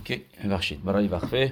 اوکی، ببخشید برای وقفه.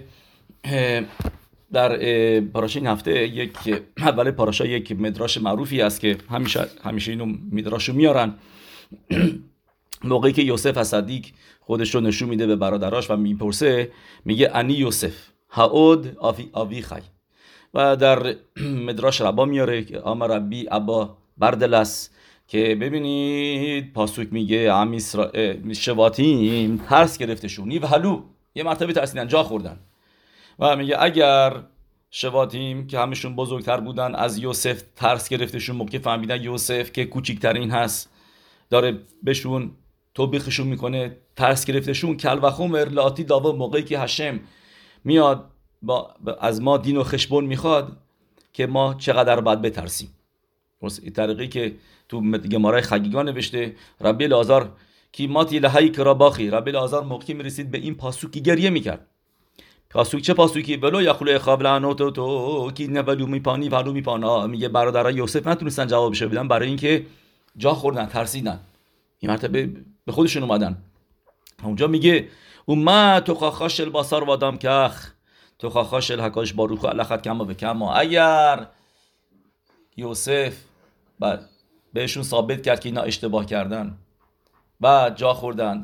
در پاراشه این هفته اول پاراشا یک مدراش معروفی است که همیشه اینو مدراشو میارن. موقعی که یوسف صدیق خودش رو نشون میده به برادراش و میپرسه، میگه انی یوسف هاود آویخای، و در مدراش ربا میاره که آمر ربی ابا بردلس، که ببینید پاسوک میگه شواتیم ترس گرفتشون، نیو هلو، یه مرتبه ترسیدن، جا خوردن. و میگه اگر شواتیم که همشون بزرگتر بودن از یوسف ترس گرفتشون، موقع فهمیدن یوسف که کوچیکترین هست داره بهشون توبیخشون میکنه، ترس گرفتشون، کل و خمر لاتی داوا، موقعی که هشم میاد از ما دین و خشبون میخواد که ما چقدر باید بترسیم. این طریقی که تو گمارای خگیگا نوشته، ربی الازار کی ماتی لهی کراباخی، ربی الازار موقعی میرسید به این پاسوکی گریه میکرد. پاسوک چه پاسوکی؟ ولو یخلو خابلانو تو کی نولو میپانی ولو میپانا. میگه برادرای یوسف نتونستن جوابش بدن برای اینکه جا خوردن، ترسیدن، این مرتبه به خودشون اومدن. اونجا میگه اوما تو خاخاش البصر وادام کخ، تو خاخاش الحکاش باروخ الخت کما و کما. اگر یوسف بهشون ثابت کرد که اینا اشتباه کردن و جا خوردن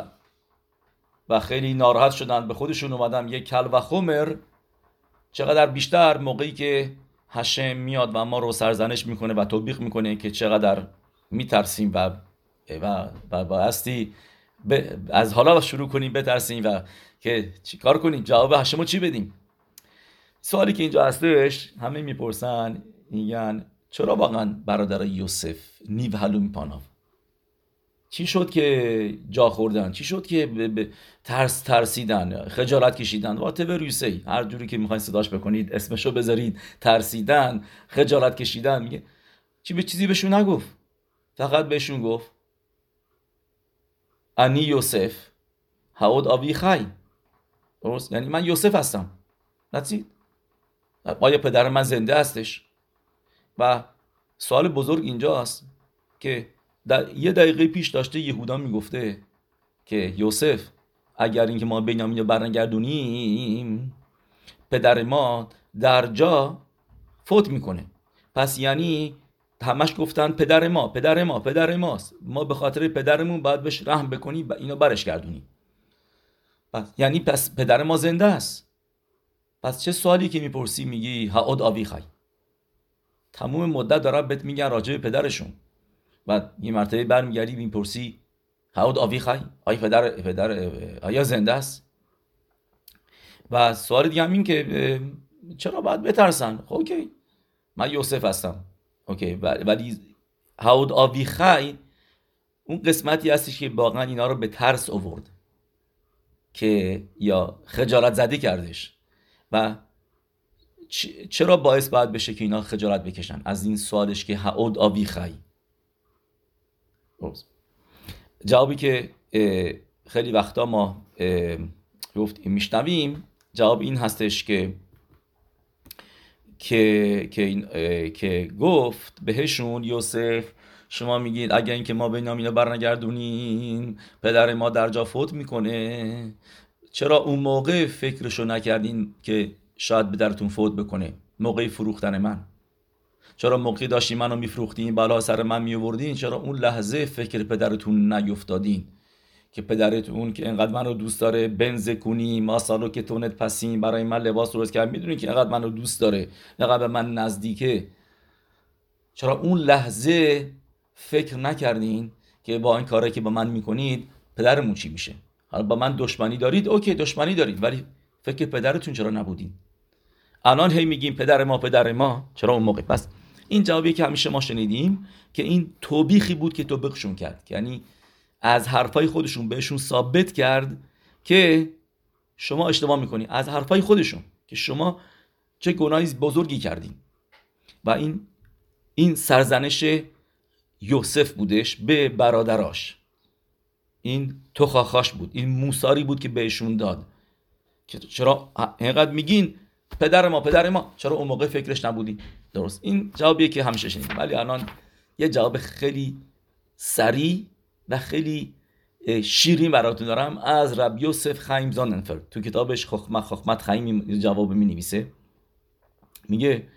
و خیلی ناراحت شدن، به خودشون اومدن، یک کل و خمر، چقدر بیشتر موقعی که هشم میاد و ما رو سرزنش میکنه و توبیخ میکنه که چقدر میترسیم و بایستی از حالا شروع کنیم بترسیم و که چی کار کنیم، جواب هشم رو چی بدیم. سوالی که اینجا هستش، همه میپرسن، میگن چرا واقعا برادر یوسف نیو هلو میپانا؟ چی شد که جا خوردن؟ چی شد که ترسیدن، خجالت کشیدن؟ whatever you say، هر جوری که میخواین صداش بکنید، اسمشو بذارید، ترسیدن، خجالت کشیدن. میگه چیزی بهشون نگفت، فقط بهشون گفت انی یوسف هاود آویخای، درست؟ یعنی من یوسف هستم، نتید آیا پدر من زنده هستش؟ و سوال بزرگ اینجاست که در یه دقیقه پیش داشته یهودا میگفته که یوسف اگر اینکه ما بنیامین رو برنگردونیم پدر ما در جا فوت میکنه. پس یعنی همش گفتن پدر ماست، ما به خاطر پدرمون باید بهش رحم بکنیم و اینو برش گردونیم. پس یعنی پدر ما زنده است. پس چه سوالی که میپرسی؟ میگی هاود آویخای، تموم مدت دارن بهت میگن راجع به پدرشون، و یه مرتبه برمیگردی میپرسی هاود آویخای، آیا پدر آیا زنده است؟ و سوال دیگه هم این که چرا باید بترسن؟ خب اوکی، من یوسف هستم، اوکی، ولی هاود آویخای اون قسمتی هستش که واقعا اینا رو به ترس آورد، که یا خجالت زده کردش. و چرا باعث باید بشه که اینا خجالت بکشن از این سوالش که هاود آویخای؟ جوابی که خیلی وقتا ما میشنویم، جواب این هستش که گفت بهشون یوسف، شما میگید اگر اینکه ما بنیامین رو برنگردونیم پدر ما در جا فوت میکنه، چرا اون موقع فکرشو نکردین که شاید پدرتون فوت بکنه موقع فروختن من؟ چرا موقعی داشتین منو میفروختین، بالا سر من میوردین، چرا اون لحظه فکر پدرتون نیفتادین که پدرتون که انقدر منو دوست داره بنز کنی ماسالو که تونت پسین برای من لباس درست کرد، میدونین که انقدر منو دوست داره، انقدر به من نزدیکه، چرا اون لحظه فکر نکردین که با این کاری که با من میکنید پدرمون چی میشه؟ حالا با من دشمنی دارید، اوکی دشمنی دارید، ولی فکر پدرتون چرا نبودین؟ الان هی میگیم پدر ما، چرا اون موقع؟ پس این جوابی که همیشه ما شنیدیم که این توبیخی بود که توبیخشون کرد، یعنی از حرفای خودشون بهشون ثابت کرد که شما اشتباه میکنی، از حرفای خودشون که شما چه گناهی بزرگی کردین. و این سرزنش یوسف بودش به برادراش، این توخاخاش بود، این موساری بود که بهشون داد که چرا اینقدر میگین پدر ما، چرا اون موقع فکرش نبودین؟ درست، این جوابیه که همیشه شنیدیم. ولی الان یه جواب خیلی سریع و خیلی شیرین براتون دارم از رب یوسف خایم زاننفلد. تو کتابش خخمت خایم جواب می‌نویسه. میگه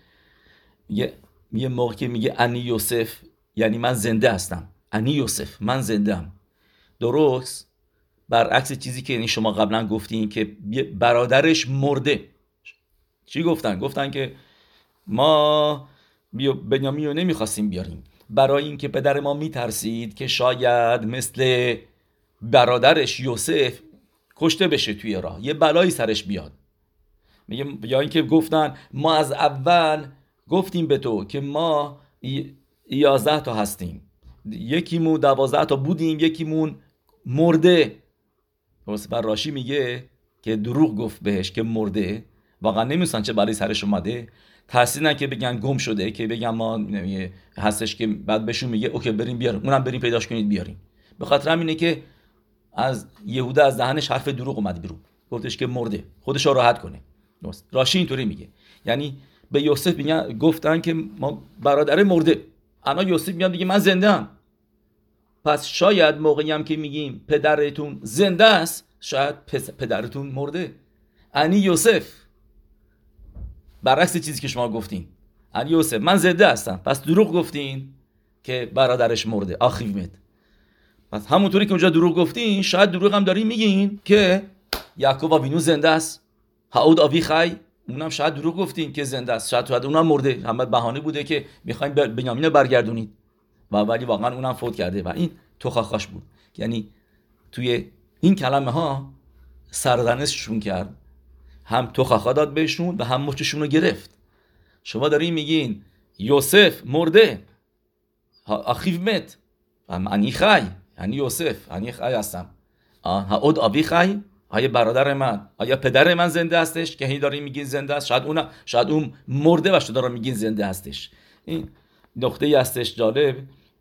موقع که میگه انی یوسف یعنی من زنده هستم. انی یوسف، من زنده ام. درست برعکس چیزی که شما قبلا گفتین که برادرش مرده. چی گفتن که ما بنیامین رو نمیخواستیم بیاریم برای اینکه پدر ما میترسید که شاید مثل برادرش یوسف کشته بشه توی راه، یه بلایی سرش بیاد. میگه یا اینکه گفتن ما از اول گفتیم به تو که ما 11 تا هستیم، یکیمون 12 تا بودیم، یکیمون مرده. و راشی میگه که دروغ گفت بهش که مرده، واقعا نمیدونن چه بلایی سرش اومده. تحصیل نه که بگن گم شده، که بگن ما هستش، که بعد بهشون میگه اوکی بریم بیاریم، اونم بریم پیداش کنید بیاریم. به خاطر همینه که از یهودا از دهنش حرف دروغ اومد بیرون، گفتش که مرده، خودش رو راحت کنه. راشی اینطوری میگه، یعنی به یوسف میگن گفتن که ما برادر مرده، انا یوسف میاد میگه من زنده ام. پس شاید موقعی هم که میگیم پدرتون زنده است، شاید پدرتون مرده. انی یوسف برعکس چیزی که شما گفتین، انی یوسف من زنده هستم، پس دروغ گفتین که برادرش مرده. آخیمت. پس همونطوری که اونجا دروغ گفتین، شاید دروغ هم دارین میگین که یعقوب آوینو زنده است. هاود آوی خی، اونم شاید دروغ گفتین که زنده است، شاید اونم مرده. همه بهانه بوده که میخوایم بنیامین رو برگردونید، و ولی واقعا اونم فوت کرده. و این توخاخاش بود، یعنی توی این کلمه ها سرزنششون کرد، هم توخاخا داد بهشون و هم مچشون رو گرفت. شما دارین میگین یوسف مرده، آخیو مت، انی خی، انی یوسف، انی خی هستم. هاود آبی خی، آیا برادر من، آیا پدر من زنده هستش که هی دارین میگین زنده است؟ شاید اون مرده و شما دارین میگین زنده هستش. این نقطه‌ای هستش جالب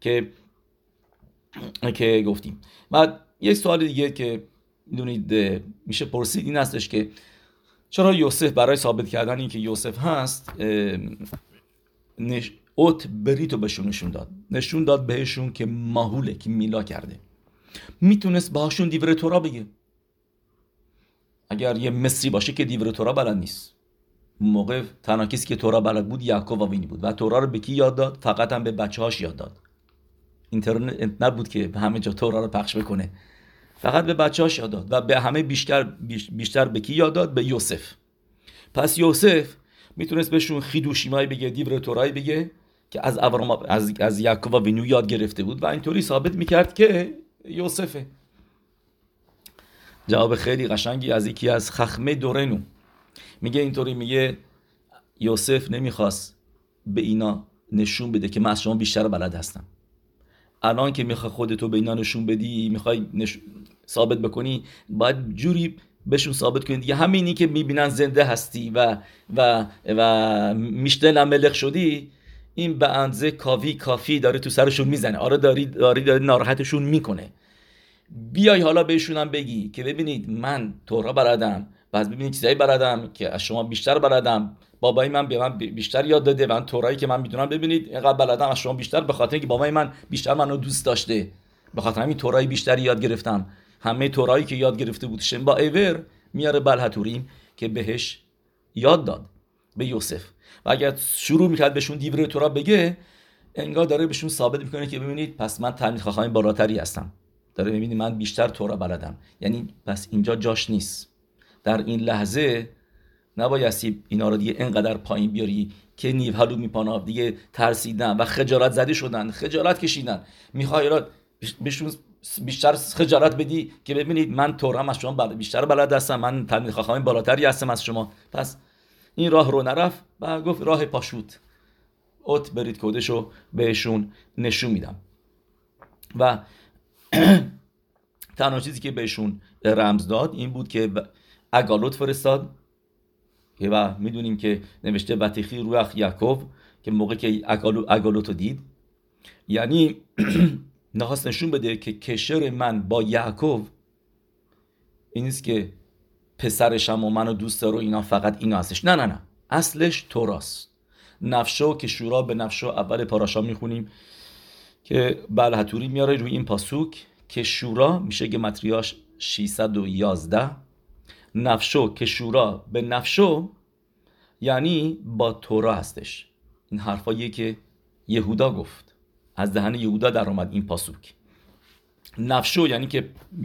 که گفتیم. بعد یک سوال دیگه که میدونید میشه پرسید این هستش که چرا یوسف برای ثابت کردن این که یوسف هست اوت بریتو بهشون نشون داد بهشون که ماهوله، که میلا کرده، میتونست باهاشون دیور تورا بگه. اگر یه مصری باشه که دیور تورا بلد نیست، موقع تنها کسی که تورا بلد بود یعقوب آوینی بود و تورا رو به کی یاد داد؟ فقط هم به بچه‌هاش یاد داد. اینترنت نبود که به همه جا تورا رو پخش بکنه، فقط به بچه‌هاش یاد داد و به همه بیشتر به کی یاد داد؟ به یوسف. پس یوسف میتونست بهشون خیدوشیمای بگه، دیور تورای بگه که از یعقوب آوینو یاد گرفته بود و اینطوری ثابت میکرد که یوسفه. جواب خیلی قشنگی از یکی از خخمه دورنو میگه، اینطوری میگه یوسف نمیخواست به اینا نشون بده که من از شما بیشتر بلد هستم. الان که میخوای خودتو به اینا نشون بدی، میخوای ثابت بکنی، باید جوری بهشون ثابت کنی دیگه. همینی که میبینن زنده هستی و میشتن ملک شدی، این به اندازه کافی داره تو سرشون میزنه. آره داری ناراحتشون میکنه. بیای حالا بهشون هم بگی که ببینید من تورا بلدم، بعد ببینید چیزایی بلدم که از شما بیشتر بلدم، بابای من به من بیشتر یاد داده و تورایی که من میدونم ببینید اینقدر بلدم از شما بیشتر، به خاطر اینکه بابای من بیشتر منو دوست داشته، به خاطر همین تورای بیشتری یاد گرفتم. همه تورایی که یاد گرفته بود شنبا ایور میاره بلحتوریم که بهش یاد داد به یوسف. و اگر شروع میکرد بهشون دیور تورا بگه، انگار داره بهشون ثابت میکنه که ببینید پس من تلمید خاخام بالاتری هستم، داره میبینید من بیشتر تورا بلدم. یعنی پس اینجا جاش نیست. در این لحظه نبایستی اینا رو دیگه انقدر پایین بیاری که نیو هلو میپانا دیگه ترسیدن و خجالت زده شدن، خجالت کشیدن. میخوای بهشون بیشتر خجالت بدی که ببینید من تورم از شما بیشتر بلد هستم، من تلمید خاخام بالاتری هستم از شما. پس این راه رو نرفت و گفت راه پاشوت، اوت برید کودشو بهشون نشون میدم. و تنها چیزی که بهشون رمز داد این بود که اگالوت فرستاد و میدونیم که نوشته وتیخی روح یعقوب، که موقع که اگالوت رو دید، یعنی نخواست نشون بده که کشر من با یعقوب این نیست که پسرشم و منو دوست داره و اینا، فقط اینا هستش. نه اصلش توراست. نفشو که شورا به نفشو اول پاراشا میخونیم که بلحتوری میاره روی این پاسوک که شورا میشه گمتریاش 611. نفشو که شورا به نفشو یعنی با تورا هستش. این حرفاییه که یهودا گفت، از دهن یهودا در آمد این پاسوک. نفشو یعنی که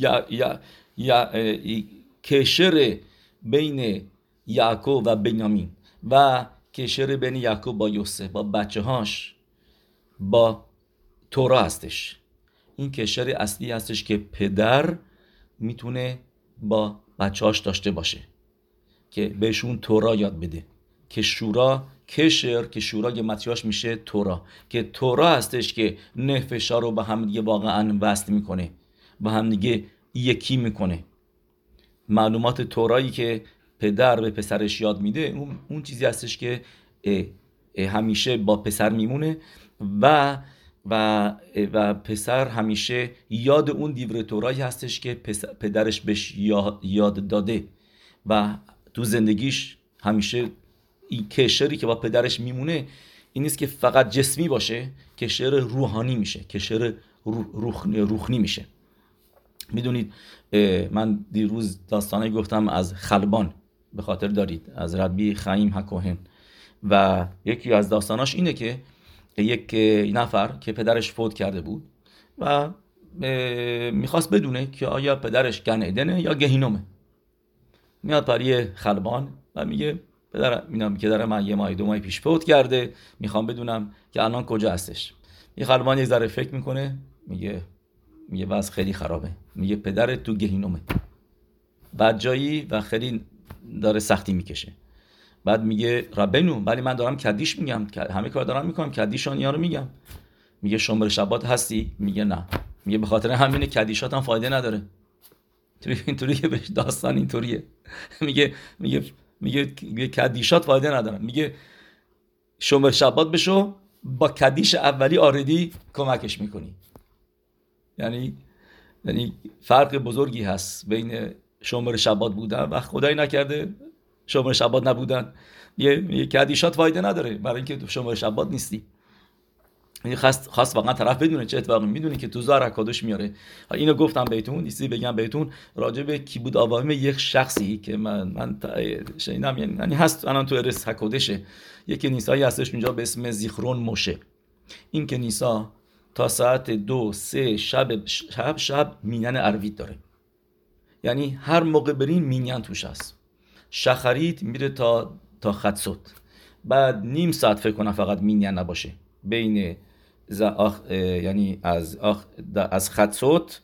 کشر بین یعقوب و بنیامین و کشر بین یعقوب با یوسف با بچه هاش با تورا هستش. این کشر اصلی هستش که پدر میتونه با بچه هاش داشته باشه که بهشون تورا یاد بده. که شورا کشر که شورا گمتریاش میشه تورا، که تورا هستش که نفشا رو به هم دیگه واقعا وصل میکنه، با هم دیگه یکی میکنه. معلومات تورایی که پدر به پسرش یاد میده اون چیزی هستش که همیشه با پسر میمونه و پسر همیشه یاد اون دیور تورایی هستش که پدرش بهش یاد داده و تو زندگیش همیشه این کشری که با پدرش میمونه این نیست که فقط جسمی باشه، کشر روحانی میشه، کشر روحانی میشه. میدونید من دیروز داستانی گفتم از خلبان، به خاطر دارید، از ربی خیم هکوهن، و یکی از داستاناش اینه که یک نفر که پدرش فوت کرده بود و میخواست بدونه که آیا پدرش گن ایدنه یا گهینومه. میاد پری خلبان و میگه پدر من یه ماه 2 ماه پیش فوت کرده، میخوام بدونم که الان کجا هستش. یه خلبان یه ذره فکر میکنه، میگه وضع خیلی خرابه، میگه پدرت تو گهینومه، بعد جایی و خیلی داره سختی میکشه. بعد میگه ربینو ولی من دارم کدیش میگم، همه کار دارم میکنم، کدیشان یا رو میگم. میگه شمر شبات هستی؟ میگه نه. میگه به خاطر همین کدیشات هم فایده نداره. اینطوری که بهش داستان اینطوریه. میگه کدیشات فایده ندارن. میگه شمر شبات بشو، با کدیش اولی آردی کمکش میکنی. یعنی فرق بزرگی هست بین شمر شبات بودن و خدای نکرده شمر شبات نبودن. یه کدیشات فایده نداره برای اینکه شمر شبات نیستی. خاص واقعا طرف بدونه چه اتفاقی میدونه که تو زار حکادش میاره. اینو گفتم بهتون، نیستی بگم بهتون راجع به کیبود آوامیم یک شخصی که من شنیدم، یعنی هست الان تو ارس حکادشه، یک کنیسایی هستش اونجا به اسم زیخرون موشه. این کنیسا تا ساعت 2-3 شب مینن عربیت داره. یعنی هر موقع برین مینن توش هست. شخریت میره تا خدسوت، بعد نیم ساعت فکر کنم فقط مینن نباشه بین یعنی از خدسوت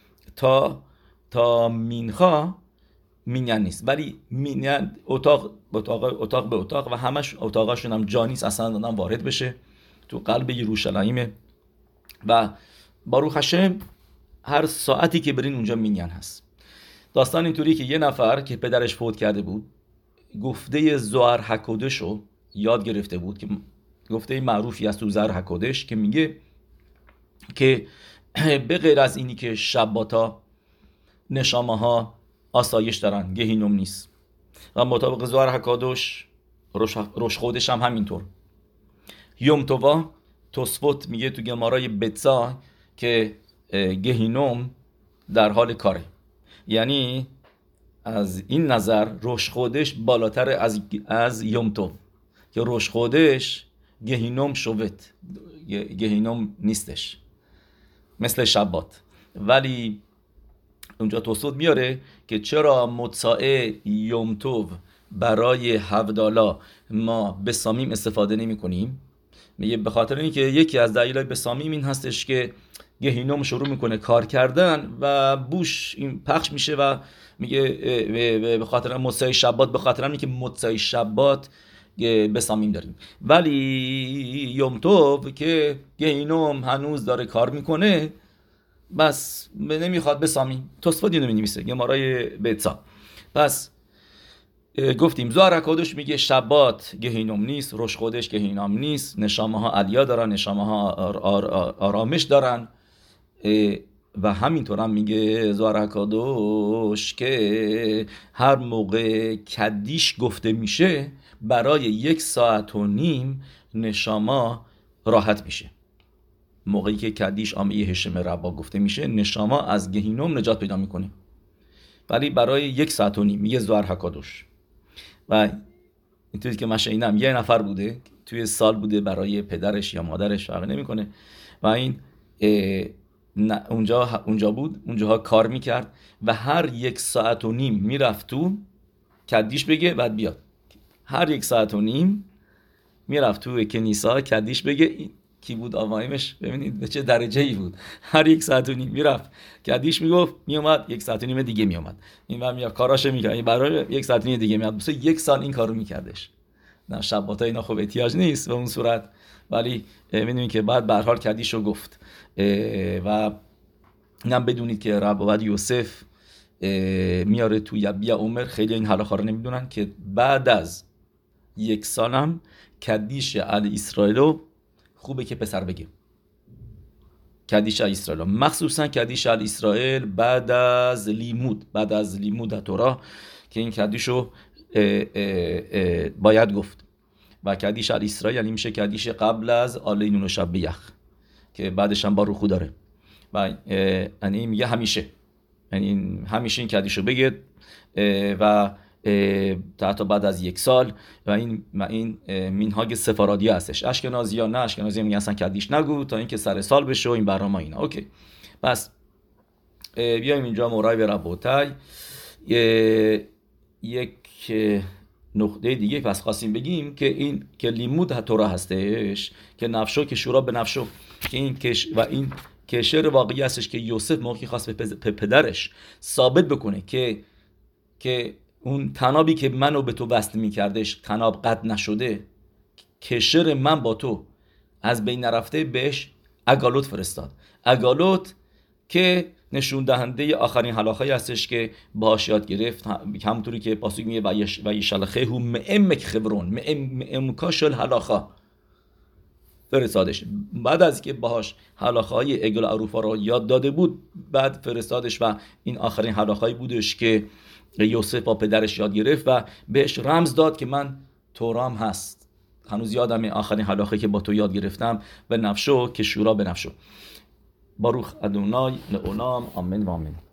تا مینخا مینن نیست، ولی مینن اتاق به اتاق و همش اتاقاشون هم جا نیست اصلا دادن وارد بشه. تو قلب یروشلایمه و باروخ هشم هر ساعتی که برین اونجا مینین هست. داستان اینطوری که یه نفر که پدرش فوت کرده بود گفته زوار حکودش رو یاد گرفته بود که گفته معروفی از تو زوار حکودش که میگه که به غیر از اینی که شباتا نشامه ها آسایش دارن، گهینوم نیست، و مطابق زوار حکودش روش خودش هم همینطور. یوم تووا توسفوت میگه تو گمارای بتزا که گهینوم در حال کاره. یعنی از این نظر روش خودش بالاتر از یوم تو، که روش خودش گهینوم شوت، گهینوم نیستش مثل شبات. ولی اونجا توسفوت میاره که چرا متساعه یوم تو برای هفدالا ما بسامیم استفاده نمی کنیم. میگه به خاطر اینکه یکی از دلایل بسامیم این هستش که گهینوم شروع میکنه کار کردن و بوش این پخش میشه و میگه به خاطر متساعی شبات، به خاطر اینکه متساعی شبات بسامیم داریم. ولی یوم توو که گهینوم هنوز داره کار میکنه بس نمیخواد بسامیم. توسفوت اینو می‌نویسه گمارای بتزا. پس گفتیم زوار حکادش میگه شبات گهینوم نیست، روش خودش گهینوم نیست، نشامه ها علیا دارن، نشامه ها آرامش دارن. و همینطور هم میگه زوار حکادش که هر موقع کدیش گفته میشه برای 1.5 ساعت نشاما راحت میشه. موقعی که کدیش آمه هشم ربا گفته میشه نشاما از گهینوم نجات پیدا میکنه، ولی برای 1.5 ساعت میگه زوار حکادوش. و اینطوری که من شنیدم یه نفر بوده توی سال بوده برای پدرش یا مادرش فرق نمیکنه و این اونجا بود، اونجاها کار میکرد و هر 1.5 ساعت میرفت تو کدیش بگه بعد بیاد. هر 1.5 ساعت میرفت تو کنیسا کدیش بگه. کی بود آوایمش؟ ببینید به چه درجه ای بود. هر 1.5 ساعت میرفت کدیش میگفت، میومد 1.5 ساعت دیگه میومد، این ور میاد کاراشو میکرد، این برای 1 ساعت دیگه میاد. مثلا 1 سال این کارو میکردش. نه شباتا اینا خب احتیاج نیست به اون صورت، ولی میدونید که بعد به هر حال کدیشو گفت. و اینم بدونید که رب عباد یوسف میاره تو یبیع عمر، خیلی این حلاخا رو نمیدونن که بعد از 1 سالم کدیش علی اسرائیلو خوبه که پسر بگه. کدیش علی اسرائیل، مخصوصا کدیش علی اسرائیل بعد از لیمود تورا که این کدیشو باید گفت. و کدیش علی اسرائیل یعنی میشه کدیش قبل از آلینون و شب یخ که بعدش هم با روخو داره و یعنی میگه همیشه این کدیشو بگه و حتی بعد از 1 سال. و این مینهاگ سفارادی هستش. اشکنازی ها نه، اشکنازی میگن اصلا کدیش نگو تا اینکه سر سال بشه و این برنامه اینا. اوکی، پس بیایم اینجا مورای به ربوتای یک نقطه دیگه پس خواستیم بگیم که این که لیمود تورا هستش که نفشو که شورا به نفشو که این و این کشر واقعی هستش که یوسف موقعی خواست به پدرش ثابت بکنه که اون تنابی که منو به تو وصل میکردش تناب قطع نشده، کشر من با تو از بین نرفته، بهش اگالوت فرستاد. اگالوت که نشون دهنده آخرین هلاخایی هستش که باهاش یاد گرفت، همونطوری که پاسوک میگه و یشلخه هو معمک خبرون معمکاشل هلاخا فرستادش. بعد از که باهاش هلاخای اگل عروفا رو یاد داده بود بعد فرستادش و این آخرین هلاخایی بودش که یوسف با پدرش یاد گرفت و بهش رمز داد که من تورام هست. هنوز یادم آخرین هلاخایی که با تو یاد گرفتم به نفشو که شورا به نفشو. باروخ ادونای لعولام آمین و آمین.